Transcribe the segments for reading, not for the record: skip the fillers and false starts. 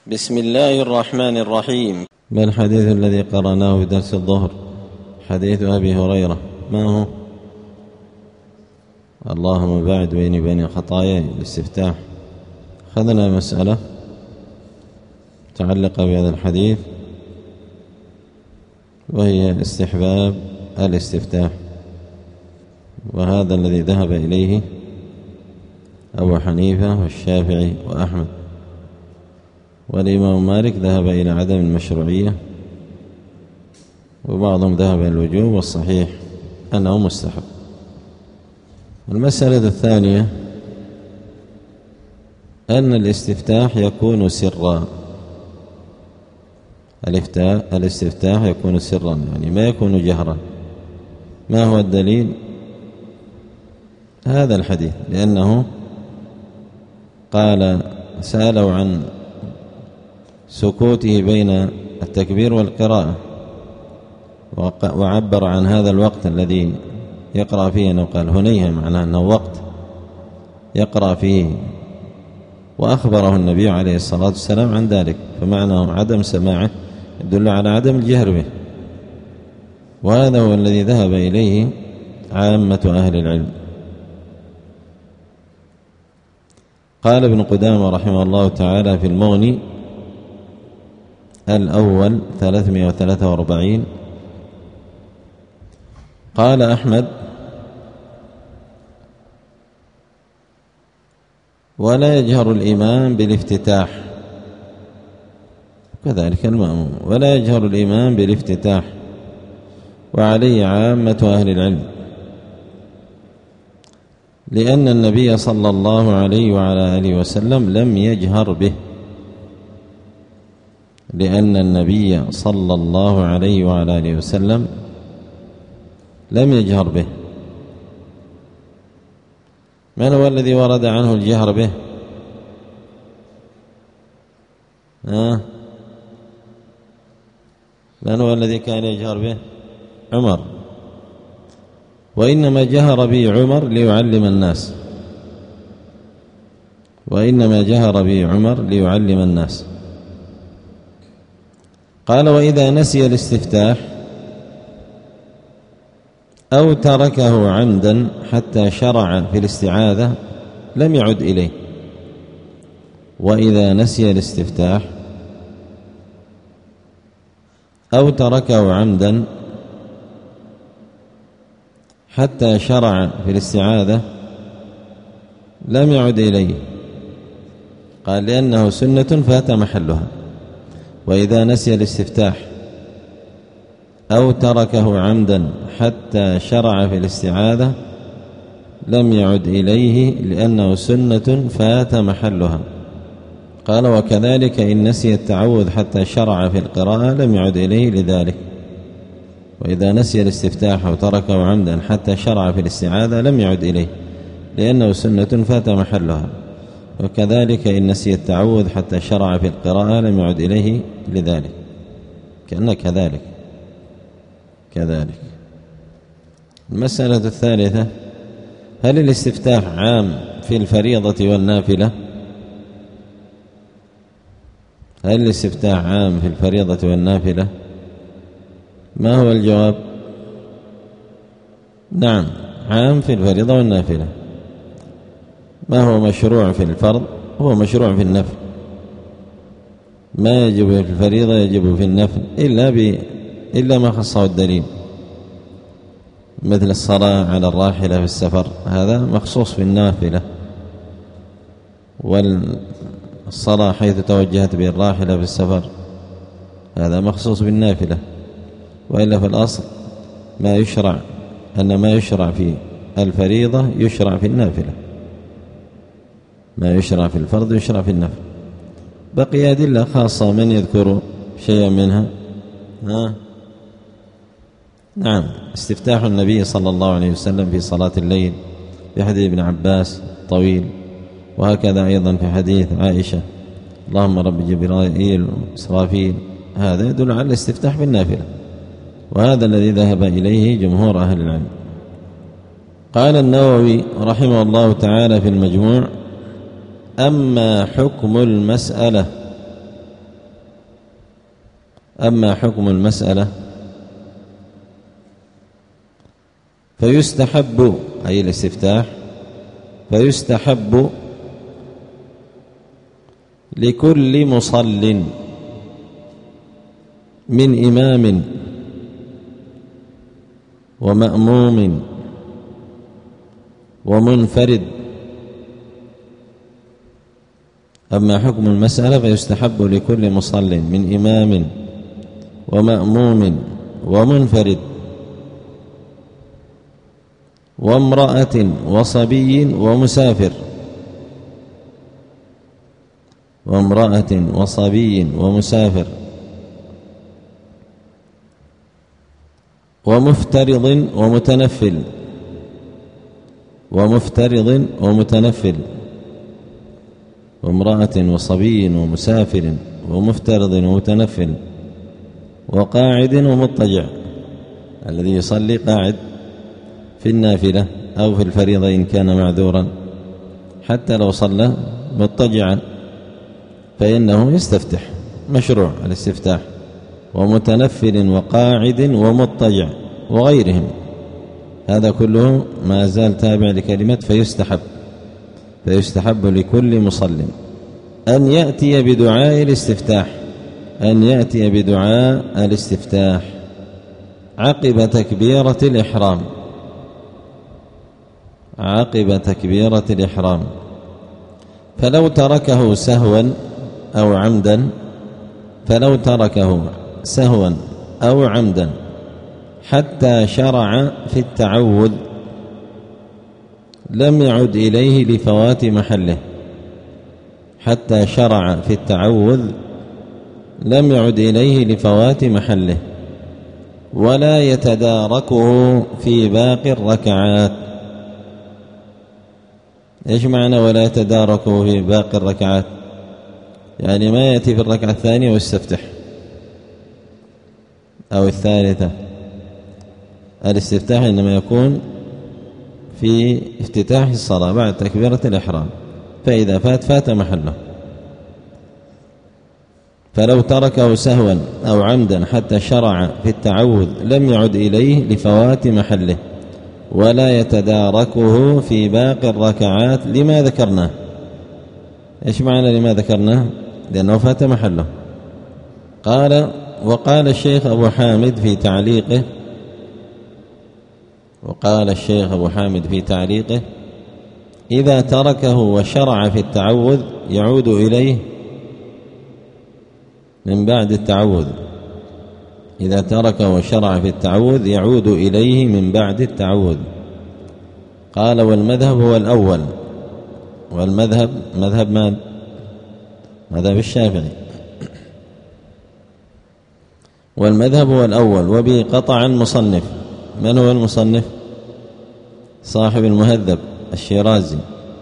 بسم الله الرحمن الرحيم. ما الحديث الذي قرأناه في درس الظهر؟ حديث أبي هريرة، ما هو؟ اللهم باعد بيني وبين خطاياي، الاستفتاح. أخذنا مسألة متعلقة بهذا الحديث وهي استحباب الاستفتاح، وهذا الذي ذهب إليه أبو حنيفة والشافعي وأحمد، والإمام مالك ذهب إلى عدم المشروعية، وبعضهم ذهب إلى الوجوب، والصحيح أنه مستحب. المسألة الثانية أن الاستفتاح يكون سرا. الاستفتاح يكون سرا، يعني ما يكون جهرا. ما هو الدليل؟ هذا الحديث، لأنه قال سألوا عن سكوته بين التكبير والقراءة، وعبر عن هذا الوقت الذي يقرأ فيه، أنه قال هنيها، معناه أنه وقت يقرأ فيه، وأخبره النبي عليه الصلاة والسلام عن ذلك، فمعناه عدم سماعه يدل على عدم الجهر به، وهذا هو الذي ذهب إليه عامة أهل العلم. قال ابن قدامة رحمه الله تعالى في المغني الأول 343: قال أحمد: ولا يجهر الإمام بالافتتاح، كذلك المأموم، ولا يجهر الإمام بالافتتاح، وعليه عامة أهل العلم، لأن النبي صلى الله عليه وعلى آله وسلم لم يجهر به، لأن النبي صلى الله عليه وعلى آله وسلم لم يجهر به. من هو الذي ورد عنه الجهر به؟ من هو الذي كان يجهر به؟ عمر، وإنما جهر به عمر ليعلم الناس، وإنما جهر به عمر ليعلم الناس. قال: وإذا نسي الاستفتاح أو تركه عمدا حتى شرع في الاستعاذة لم يعد إليه. وإذا نسي الاستفتاح أو تركه عمدا حتى شرع في الاستعاذة لم يعد إليه. قال: لأنه سنة فات محلها. وإذا نسي الاستفتاح أو تركه عمدا حتى شرع في الاستعاذة لم يعد إليه، لأنه سنة فات محلها. قال: وكذلك إن نسي التعوذ حتى شرع في القراءة لم يعد إليه لذلك. وإذا نسي الاستفتاح أو تركه عمدا حتى شرع في الاستعاذة لم يعد إليه، لأنه سنة فات محلها. وكذلك إن نسي التعوذ حتى شرع في القراءة لم يعد إليه لذلك. كأن كذلك. المسألة الثالثة: هل الاستفتاح عام في الفريضة والنافلة؟ هل الاستفتاح عام في الفريضة والنافلة؟ ما هو الجواب؟ نعم، عام في الفريضة والنافلة. ما هو مشروع في الفرض هو مشروع في النفل. ما يجب في الفريضة يجب في النفل إلا ما خصه الدليل، مثل الصلاة على الراحلة في السفر، هذا مخصوص في النافلة، والصلاة حيث توجهت به الراحلة في السفر هذا مخصوص بالنافلة. وإلا في الأصل ما يشرع في الفريضة يشرع في النافلة، ما يشرع في الفرض يشرع في النفل. بقي أدلة خاصة، من يذكر شيئا منها؟ نعم، استفتاح النبي صلى الله عليه وسلم في صلاة الليل في حديث ابن عباس طويل، وهكذا أيضا في حديث عائشة: اللهم رب جبرائيل وإسرافيل. هذا يدل على الاستفتاح بالنافلة، وهذا الذي ذهب إليه جمهور أهل العلم. قال النووي رحمه الله تعالى في المجموع: أما حكم المسألة أما حكم المسألة فيستحب، أي الاستفتاح، فيستحب لكل مصل من إمام ومأموم ومنفرد. أما حكم المسألة فيستحب لكل مصل من إمام ومأموم ومنفرد وامرأة وصبي ومسافر، وامرأة وصبي ومسافر ومفترض ومتنفل، ومفترض ومتنفل، وامرأة وصبي ومسافر ومفترض ومتنفل وقاعد ومضطجع، الذي يصلي قاعد في النافلة أو في الفريضة إن كان معذورا، حتى لو صلى مضطجعا فإنه يستفتح، مشروع الاستفتاح، ومتنفل وقاعد ومضطجع وغيرهم، هذا كله ما زال تابع لكلمة فيستحب. فيستحب لكل مصل أن يأتي بدعاء الاستفتاح، أن يأتي بدعاء الاستفتاح عقب تكبيرة الإحرام، عقب تكبيرة الإحرام. فلو تركه سهوا أو عمدا، فلو تركه سهوا أو عمدا حتى شرع في التعوذ لم يعد إليه لفوات محله، حتى شرع في التعوذ لم يعد إليه لفوات محله، ولا يتداركه في باقي الركعات. إيش معنى ولا يتداركه في باقي الركعات؟ يعني ما يأتي في الركعة الثانية ويستفتح أو الثالثة. الاستفتاح إنما يكون في افتتاح الصلاة بعد تكبيرة الإحرام، فإذا فات محله. فلو تركه سهوا أو عمدا حتى شرع في التعوذ لم يعد إليه لفوات محله، ولا يتداركه في باقي الركعات لما ذكرناه. إيش معنى لما ذكرناه؟ لأنه فات محله. قال وقال الشيخ أبو حامد في تعليقه، وقال الشيخ أبو حامد في تعليقه: إذا تركه وشرع في التعوذ يعود إليه من بعد التعوذ، إذا تركه وشرع في التعوذ يعود إليه من بعد التعوذ. قال والمذهب هو الأول، والمذهب مذهب من؟ مذهب الشافعي، والمذهب هو الأول، وبه قطع المصنف. من هو المصنف؟ صاحب المهذب الشيرازي.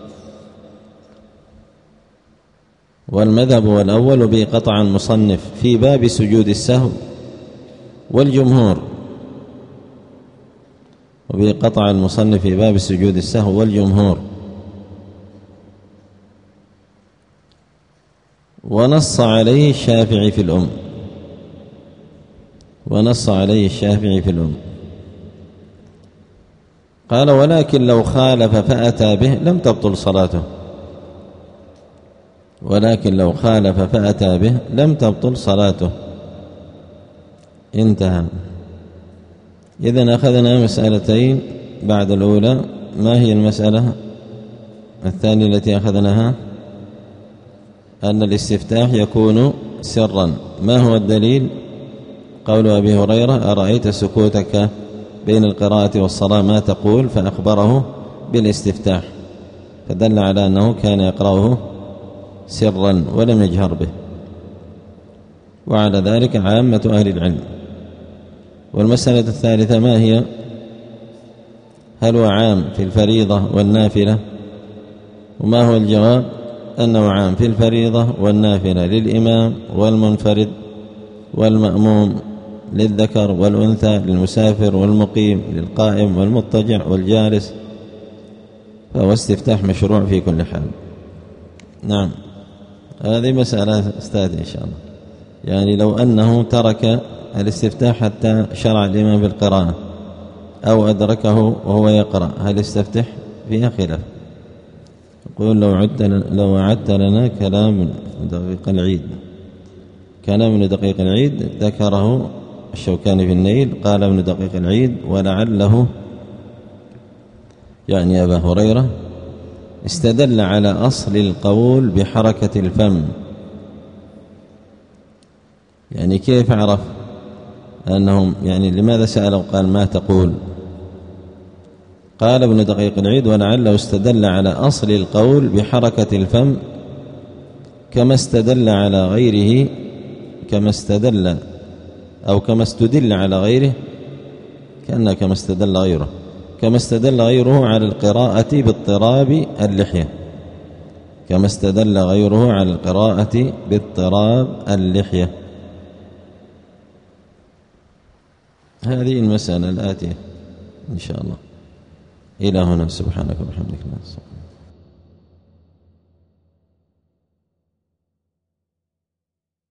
والمذهب هو الأول وبه قطع المصنف في باب سجود السهو، والجمهور، وبه قطع المصنف في باب سجود السهو والجمهور. ونص عليه الشافعي في الأم، ونص عليه الشافعي في الأم. قال ولكن لو خالف فأتى به لم تبطل صلاته، ولكن لو خالف فأتى به لم تبطل صلاته. انتهى. إذن أخذنا مسألتين بعد الأولى. ما هي المسألة الثانية التي أخذناها؟ أن الاستفتاح يكون سرا. ما هو الدليل؟ قول أبي هريرة: أرأيت سكوتك بين القراءة والصلاة ما تقول؟ فأخبره بالاستفتاح، فدل على أنه كان يقرأه سرا ولم يجهر به، وعلى ذلك عامة أهل العلم. والمسألة الثالثة ما هي؟ هل هو عام في الفريضة والنافلة؟ وما هو الجواب؟ أنه عام في الفريضة والنافلة للإمام والمنفرد والمأموم، للذكر والأنثى، للمسافر والمقيم، للقائم والمضطجع والجالس، فهو استفتاح مشروع في كل حال. نعم، هذه مسألة أستاذ إن شاء الله. يعني لو أنه ترك الاستفتاح حتى شرع الإمام بالقراءة أو أدركه وهو يقرأ، هل يستفتح؟ فيها خلاف. يقول لو أعدت لنا كلام دقيق العيد. كلام ابن دقيق العيد ذكره الشوكاني في النيل، قال ابن دقيق العيد: ولعله يعني أبا هريرة استدل على أصل القول بحركة الفم. يعني كيف عرف أنهم يعني لماذا سألوا قال ما تقول؟ قال ابن دقيق العيد: ولعله استدل على أصل القول بحركة الفم كما استدل على غيره، كما استدل على غيره، كما استدل غيره، كما استدل غيره على القراءة باضطراب اللحية، كما استدل غيره على القراءة باضطراب اللحية. هذه المسألة الآتية إن شاء الله. إلى هنا، سبحانك وبحمدك.